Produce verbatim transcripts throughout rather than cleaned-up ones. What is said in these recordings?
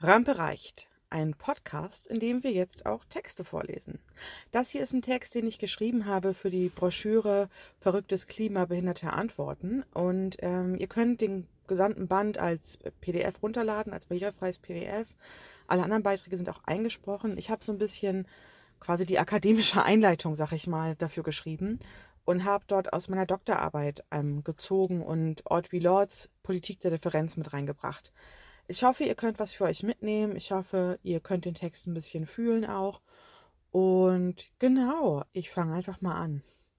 Rampe reicht. Ein Podcast, in dem wir jetzt auch Texte vorlesen. Das hier ist ein Text, den ich geschrieben habe für die Broschüre Verrücktes Klima, behinderte Antworten. Und ähm, ihr könnt den gesamten Band als P D F runterladen, als barrierefreies P D F. Alle anderen Beiträge sind auch eingesprochen. Ich habe so ein bisschen quasi die akademische Einleitung, sag ich mal, dafür geschrieben und habe dort aus meiner Doktorarbeit ähm, gezogen und Audre Lordes Politik der Differenz mit reingebracht. Ich hoffe, ihr könnt was für euch mitnehmen. Ich hoffe, ihr könnt den Text ein bisschen fühlen auch. Und genau, ich fange einfach mal an.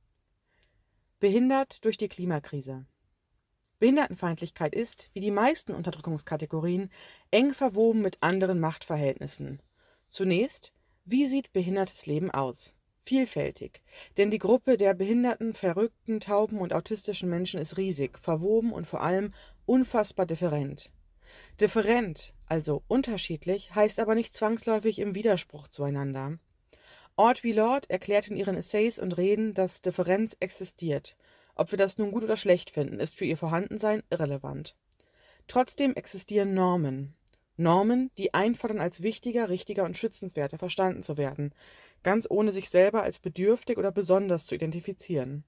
Behindert durch die Klimakrise. Behindertenfeindlichkeit ist, wie die meisten Unterdrückungskategorien, eng verwoben mit anderen Machtverhältnissen. Zunächst, wie sieht behindertes Leben aus? Vielfältig, denn die Gruppe der behinderten, verrückten, tauben und autistischen Menschen ist riesig, verwoben und vor allem unfassbar different. Different, also unterschiedlich, heißt aber nicht zwangsläufig im Widerspruch zueinander. Audre Lorde erklärt in ihren Essays und Reden, dass Differenz existiert. Ob wir das nun gut oder schlecht finden, ist für ihr Vorhandensein irrelevant. Trotzdem existieren Normen. Normen, die einfordern, als wichtiger, richtiger und schützenswerter verstanden zu werden, ganz ohne sich selber als bedürftig oder besonders zu identifizieren.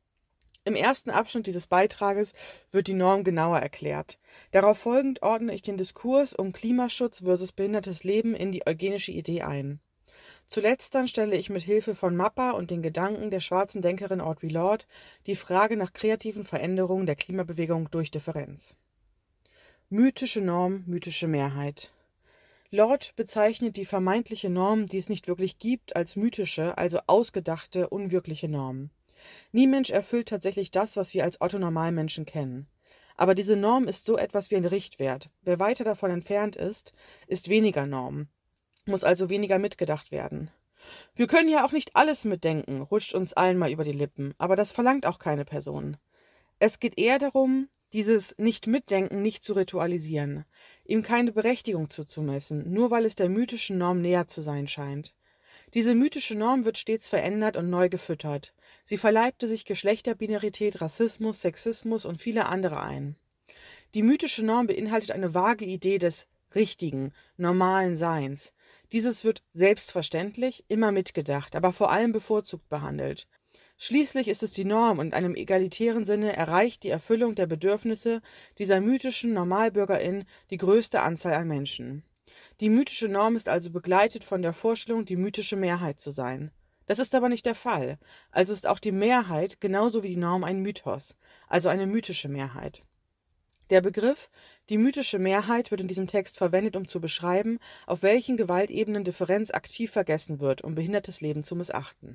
Im ersten Abschnitt dieses Beitrages wird die Norm genauer erklärt. Darauf folgend ordne ich den Diskurs um Klimaschutz versus behindertes Leben in die eugenische Idee ein. Zuletzt dann stelle ich mit Hilfe von Mappa und den Gedanken der schwarzen Denkerin Audre Lorde die Frage nach kreativen Veränderungen der Klimabewegung durch Differenz. Mythische Norm, mythische Mehrheit. Lorde bezeichnet die vermeintliche Norm, die es nicht wirklich gibt, als mythische, also ausgedachte, unwirkliche Norm. Nie Mensch erfüllt tatsächlich das, was wir als Otto-Normalmenschen kennen. Aber diese Norm ist so etwas wie ein Richtwert. Wer weiter davon entfernt ist, ist weniger Norm, muss also weniger mitgedacht werden. Wir können ja auch nicht alles mitdenken, rutscht uns allen mal über die Lippen, aber das verlangt auch keine Person. Es geht eher darum, dieses Nicht-Mitdenken nicht zu ritualisieren, ihm keine Berechtigung zuzumessen, nur weil es der mythischen Norm näher zu sein scheint. Diese mythische Norm wird stets verändert und neu gefüttert. Sie verleibte sich Geschlechterbinarität, Rassismus, Sexismus und viele andere ein. Die mythische Norm beinhaltet eine vage Idee des richtigen, normalen Seins. Dieses wird selbstverständlich, immer mitgedacht, aber vor allem bevorzugt behandelt. Schließlich ist es die Norm und in einem egalitären Sinne erreicht die Erfüllung der Bedürfnisse dieser mythischen Normalbürgerin die größte Anzahl an Menschen. Die mythische Norm ist also begleitet von der Vorstellung, die mythische Mehrheit zu sein. Das ist aber nicht der Fall, also ist auch die Mehrheit genauso wie die Norm ein Mythos, also eine mythische Mehrheit. Der Begriff die mythische Mehrheit wird in diesem Text verwendet, um zu beschreiben, auf welchen Gewaltebenen Differenz aktiv vergessen wird, um behindertes Leben zu missachten.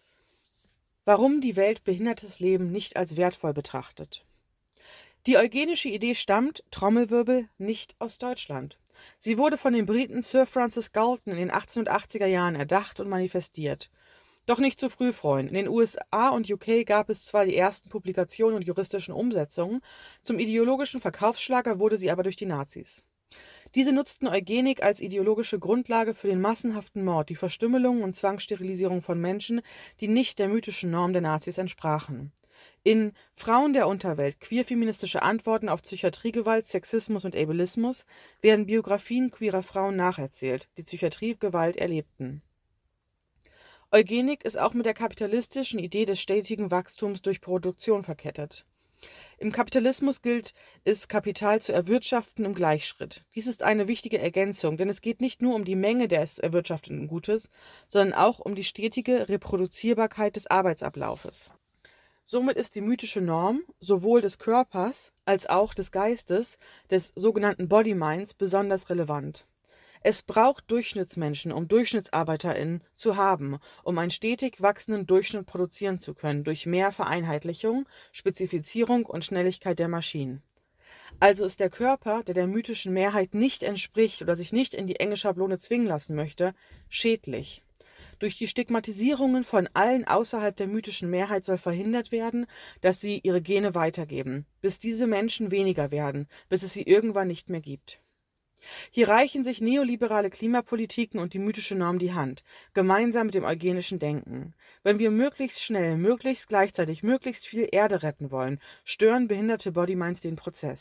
Warum die Welt behindertes Leben nicht als wertvoll betrachtet. Die eugenische Idee stammt, Trommelwirbel, nicht aus Deutschland. Sie wurde von dem Briten Sir Francis Galton in den achtzehnhundertachtziger Jahren erdacht und manifestiert. Doch nicht zu früh freuen. In den U S A und U K gab es zwar die ersten Publikationen und juristischen Umsetzungen, zum ideologischen Verkaufsschlager wurde sie aber durch die Nazis. Diese nutzten Eugenik als ideologische Grundlage für den massenhaften Mord, die Verstümmelung und Zwangssterilisierung von Menschen, die nicht der mythischen Norm der Nazis entsprachen. In Frauen der Unterwelt, queer-feministische Antworten auf Psychiatriegewalt, Sexismus und Ableismus werden Biografien queerer Frauen nacherzählt, die Psychiatriegewalt erlebten. Eugenik ist auch mit der kapitalistischen Idee des stetigen Wachstums durch Produktion verkettet. Im Kapitalismus gilt es, Kapital zu erwirtschaften im Gleichschritt. Dies ist eine wichtige Ergänzung, denn es geht nicht nur um die Menge des erwirtschafteten Gutes, sondern auch um die stetige Reproduzierbarkeit des Arbeitsablaufes. Somit ist die mythische Norm sowohl des Körpers als auch des Geistes, des sogenannten Body Minds, besonders relevant. Es braucht Durchschnittsmenschen, um DurchschnittsarbeiterInnen zu haben, um einen stetig wachsenden Durchschnitt produzieren zu können, durch mehr Vereinheitlichung, Spezifizierung und Schnelligkeit der Maschinen. Also ist der Körper, der der mythischen Mehrheit nicht entspricht oder sich nicht in die enge Schablone zwingen lassen möchte, schädlich. Durch die Stigmatisierungen von allen außerhalb der mythischen Mehrheit soll verhindert werden, dass sie ihre Gene weitergeben, bis diese Menschen weniger werden, bis es sie irgendwann nicht mehr gibt. Hier reichen sich neoliberale Klimapolitiken und die mythische Norm die Hand, gemeinsam mit dem eugenischen Denken. Wenn wir möglichst schnell, möglichst gleichzeitig, möglichst viel Erde retten wollen, stören behinderte Bodyminds den Prozess.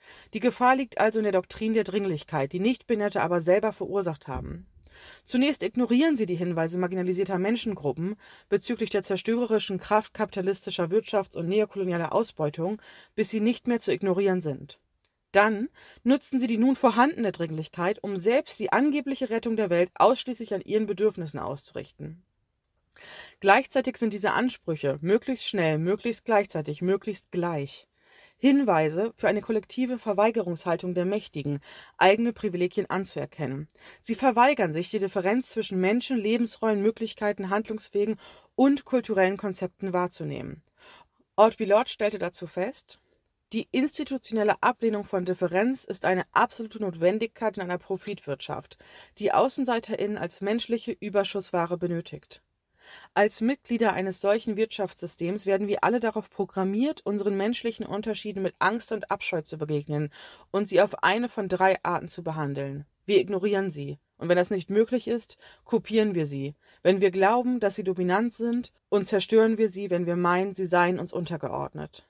Die Gefahr liegt also in der Doktrin der Dringlichkeit, die Nichtbehinderte aber selber verursacht haben. Zunächst ignorieren sie die Hinweise marginalisierter Menschengruppen bezüglich der zerstörerischen Kraft kapitalistischer Wirtschafts- und neokolonialer Ausbeutung, bis sie nicht mehr zu ignorieren sind. Dann nutzen sie die nun vorhandene Dringlichkeit, um selbst die angebliche Rettung der Welt ausschließlich an ihren Bedürfnissen auszurichten. Gleichzeitig sind diese Ansprüche möglichst schnell, möglichst gleichzeitig, möglichst gleich Hinweise für eine kollektive Verweigerungshaltung der Mächtigen, eigene Privilegien anzuerkennen. Sie verweigern sich, die Differenz zwischen Menschen, Lebensräumen, Möglichkeiten, Handlungswegen und kulturellen Konzepten wahrzunehmen. Audre Lorde stellte dazu fest: Die institutionelle Ablehnung von Differenz ist eine absolute Notwendigkeit in einer Profitwirtschaft, die AußenseiterInnen als menschliche Überschussware benötigt. Als Mitglieder eines solchen Wirtschaftssystems werden wir alle darauf programmiert, unseren menschlichen Unterschieden mit Angst und Abscheu zu begegnen und sie auf eine von drei Arten zu behandeln. Wir ignorieren sie. Und wenn das nicht möglich ist, kopieren wir sie. Wenn wir glauben, dass sie dominant sind, und zerstören wir sie, wenn wir meinen, sie seien uns untergeordnet.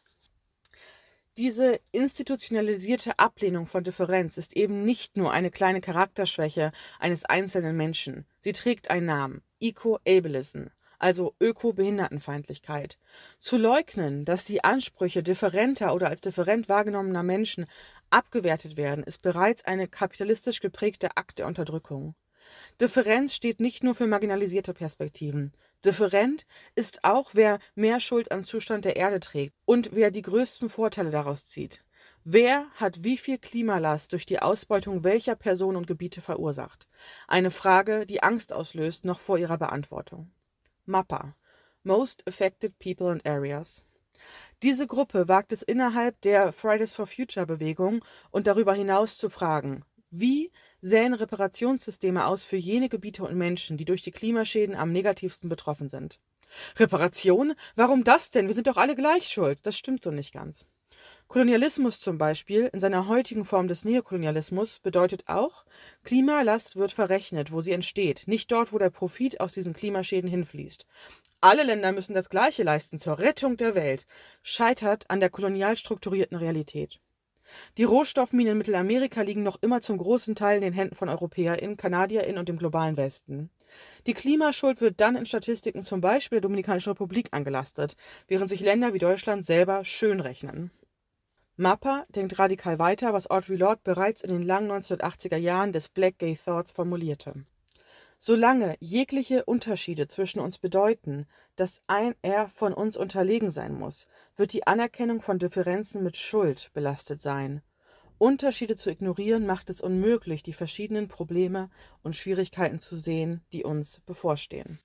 Diese institutionalisierte Ablehnung von Differenz ist eben nicht nur eine kleine Charakterschwäche eines einzelnen Menschen. Sie trägt einen Namen: Eco-Ableism, also Öko-Behindertenfeindlichkeit. Zu leugnen, dass die Ansprüche differenter oder als different wahrgenommener Menschen abgewertet werden, ist bereits eine kapitalistisch geprägte Akt der Unterdrückung. Differenz steht nicht nur für marginalisierte Perspektiven. Different ist auch, wer mehr Schuld am Zustand der Erde trägt und wer die größten Vorteile daraus zieht. Wer hat wie viel Klimalast durch die Ausbeutung welcher Personen und Gebiete verursacht? Eine Frage, die Angst auslöst, noch vor ihrer Beantwortung. MAPA, Most Affected People and Areas. Diese Gruppe wagt es innerhalb der Fridays for Future Bewegung und darüber hinaus zu fragen: Wie sähen Reparationssysteme aus für jene Gebiete und Menschen, die durch die Klimaschäden am negativsten betroffen sind? Reparation? Warum das denn? Wir sind doch alle gleich schuld. Das stimmt so nicht ganz. Kolonialismus zum Beispiel, in seiner heutigen Form des Neokolonialismus, bedeutet auch: Klimalast wird verrechnet, wo sie entsteht, nicht dort, wo der Profit aus diesen Klimaschäden hinfließt. Alle Länder müssen das Gleiche leisten zur Rettung der Welt, scheitert an der kolonial strukturierten Realität. Die Rohstoffminen in Mittelamerika liegen noch immer zum großen Teil in den Händen von EuropäerInnen, KanadierInnen und dem globalen Westen. Die Klimaschuld wird dann in Statistiken zum Beispiel der Dominikanischen Republik angelastet, während sich Länder wie Deutschland selber schönrechnen. MAPA denkt radikal weiter, was Audre Lorde bereits in den langen neunzehnhundertachtziger Jahren des Black Gay Thoughts formulierte. Solange jegliche Unterschiede zwischen uns bedeuten, dass ein Er von uns unterlegen sein muss, wird die Anerkennung von Differenzen mit Schuld belastet sein. Unterschiede zu ignorieren macht es unmöglich, die verschiedenen Probleme und Schwierigkeiten zu sehen, die uns bevorstehen.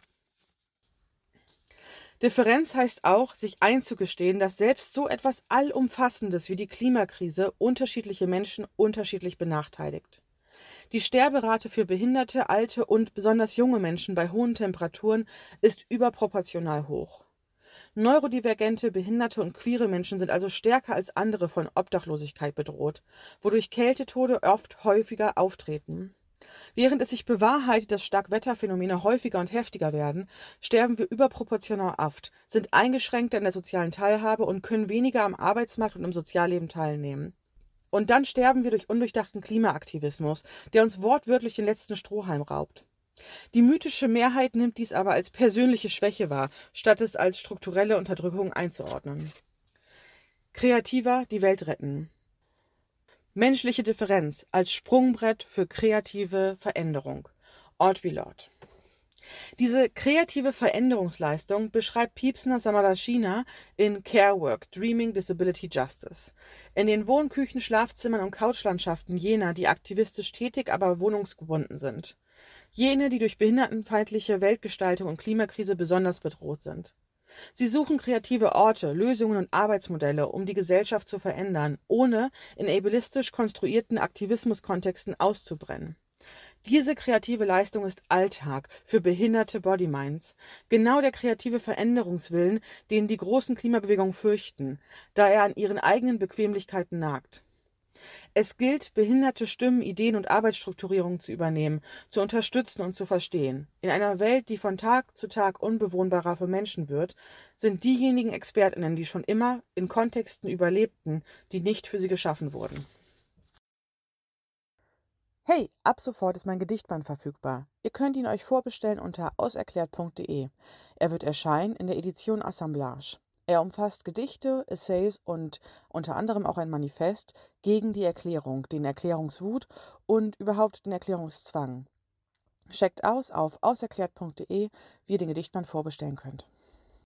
Differenz heißt auch, sich einzugestehen, dass selbst so etwas Allumfassendes wie die Klimakrise unterschiedliche Menschen unterschiedlich benachteiligt. Die Sterberate für behinderte, alte und besonders junge Menschen bei hohen Temperaturen ist überproportional hoch. Neurodivergente, behinderte und queere Menschen sind also stärker als andere von Obdachlosigkeit bedroht, wodurch Kältetode oft häufiger auftreten. Während es sich bewahrheitet, dass Starkwetterphänomene häufiger und heftiger werden, sterben wir überproportional oft, sind eingeschränkter in der sozialen Teilhabe und können weniger am Arbeitsmarkt und im Sozialleben teilnehmen. Und dann sterben wir durch undurchdachten Klimaaktivismus, der uns wortwörtlich den letzten Strohhalm raubt. Die mythische Mehrheit nimmt dies aber als persönliche Schwäche wahr, statt es als strukturelle Unterdrückung einzuordnen. Kreativer die Welt retten. Menschliche Differenz als Sprungbrett für kreative Veränderung. Audre Lorde. Diese kreative Veränderungsleistung beschreibt Piepsner Samaraschina in Care Work, Dreaming Disability Justice. In den Wohnküchen, Schlafzimmern und Couchlandschaften jener, die aktivistisch tätig, aber wohnungsgebunden sind. Jene, die durch behindertenfeindliche Weltgestaltung und Klimakrise besonders bedroht sind. Sie suchen kreative Orte, Lösungen und Arbeitsmodelle, um die Gesellschaft zu verändern, ohne in ableistisch konstruierten Aktivismuskontexten auszubrennen. Diese kreative Leistung ist Alltag für behinderte Bodyminds, genau der kreative Veränderungswillen, den die großen Klimabewegungen fürchten, da er an ihren eigenen Bequemlichkeiten nagt. Es gilt, behinderte Stimmen, Ideen und Arbeitsstrukturierungen zu übernehmen, zu unterstützen und zu verstehen. In einer Welt, die von Tag zu Tag unbewohnbarer für Menschen wird, sind diejenigen ExpertInnen, die schon immer in Kontexten überlebten, die nicht für sie geschaffen wurden. Hey, ab sofort ist mein Gedichtband verfügbar. Ihr könnt ihn euch vorbestellen unter auserklärt punkt de. Er wird erscheinen in der Edition Assemblage. Er umfasst Gedichte, Essays und unter anderem auch ein Manifest gegen die Erklärung, den Erklärungswut und überhaupt den Erklärungszwang. Checkt aus auf auserklärt punkt de, wie ihr den Gedichtband vorbestellen könnt.